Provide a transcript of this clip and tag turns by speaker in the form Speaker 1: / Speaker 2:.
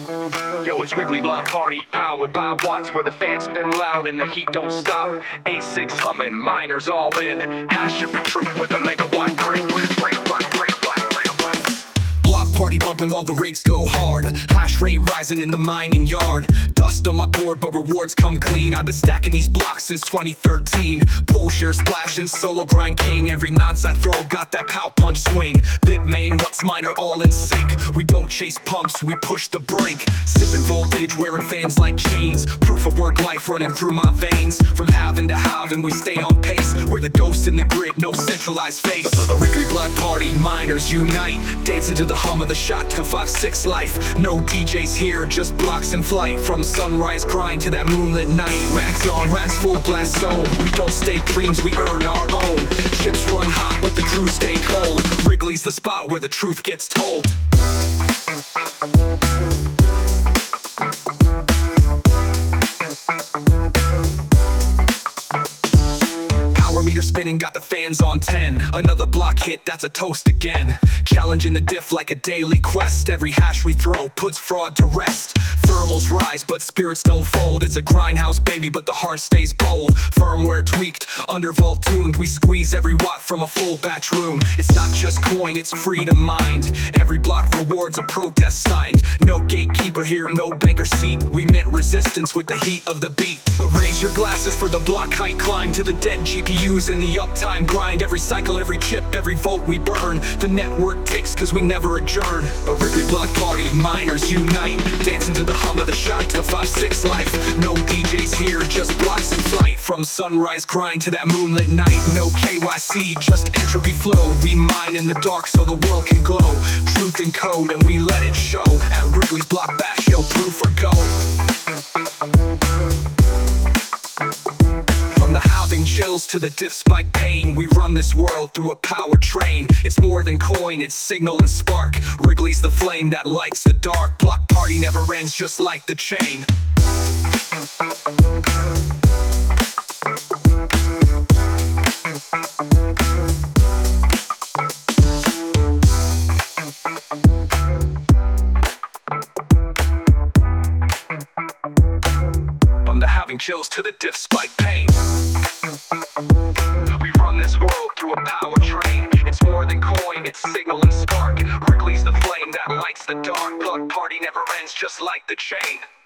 Speaker 1: Yo, it's Wrigley Block Party, powered by Watts, where the fans spin loud and the heat don't stop. A6 humming, miners all in. Hash your truth with a megawatt break. Block party bumping while the rigs go hard. Hash rate rising in the mining yard. Dust on my board, but rewards come clean. I've been stacking these blocks since 2013. Pull share splashing, solo grind king. Every nonce I throw got that pow punch swing. Bitmain, what's mine are all in sync. We don't chase pumps, we push the brink. Sipping voltage, wearing fans like chains. Proof of work life running through my veins. From having to having, we stay on pace. We're the ghost in the grid, no centralized face. The Wrigley Block Party, miners unite. Dancing to the hum of the shot to 5-6 life. No DJs here, just blocks in flight. From sunrise grind to that moonlit night. Rags on, rags full blast zone. We don't stay creams, we earn our own. Ships run hot, but the crew stay cold. Wrigley's the spot where the truth gets told. Power meter spinning, got the fans on 10. Another block hit, that's a toast again. Challenging the diff like a daily quest. Every hash we throw puts fraud to rest. Thermals rise, but spirits don't fold. It's a grindhouse, baby, but the heart stays bold. Firmware tweaked, undervolt tuned. We squeeze every watt from a full batch room. It's not just coin, it's freedom mind. Every block rewards a protest signed. No gatekeeper here, no banker seat. We mint resistance with the heat of the beat. Raise your glasses for the block height climb. To the dead GPUs in the uptime grind. Every cycle, every chip, every volt we burn. The network ticks cause we never adjourn. A Wrigley Block Party, miners unite. Dancing to the hum of the shot to 5-6 life. No DJs here, just blocks in flight. From sunrise grind to that moonlit night. No KYC, just entropy flow. We mine in the dark so the world can glow. Truth in code and we let it show. At Wrigley's Block Bash, yo, proof or go. From the housing chills to the diff spike pain. We run this world through a power train. It's more than coin, it's signal and spark. Wrigley's the flame that lights the dark. Block party never ends, just like the chain. From the having chills to the diff spike pain. We run this world through a power train. It's more than coin, it's signal and spark. Wrigley's the flame that lights the dark. Block party never ends, just like the chain.